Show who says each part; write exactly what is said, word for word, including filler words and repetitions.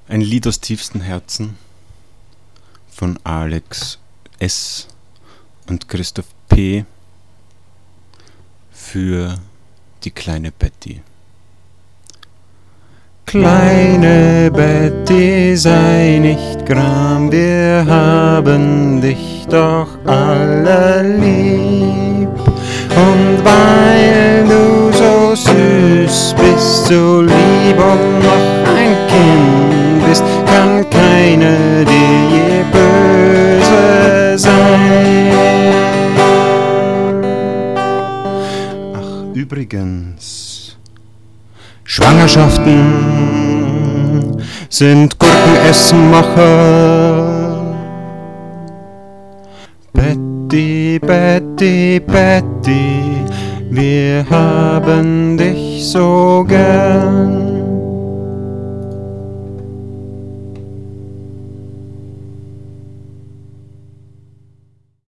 Speaker 1: Ein Lied aus tiefstem Herzen von Alex S. und Christoph P. für die kleine Betty. Kleine Betty, sei nicht gram, wir haben dich doch alle lieb. Und weil du so süß bist, so lieb und noch ein Kind bist, kann keine dir je böse sein. Ach, übrigens, Schwangerschaften sind Gurkenessenmacher. Betty, Betty, Betty, wir haben dich so gern.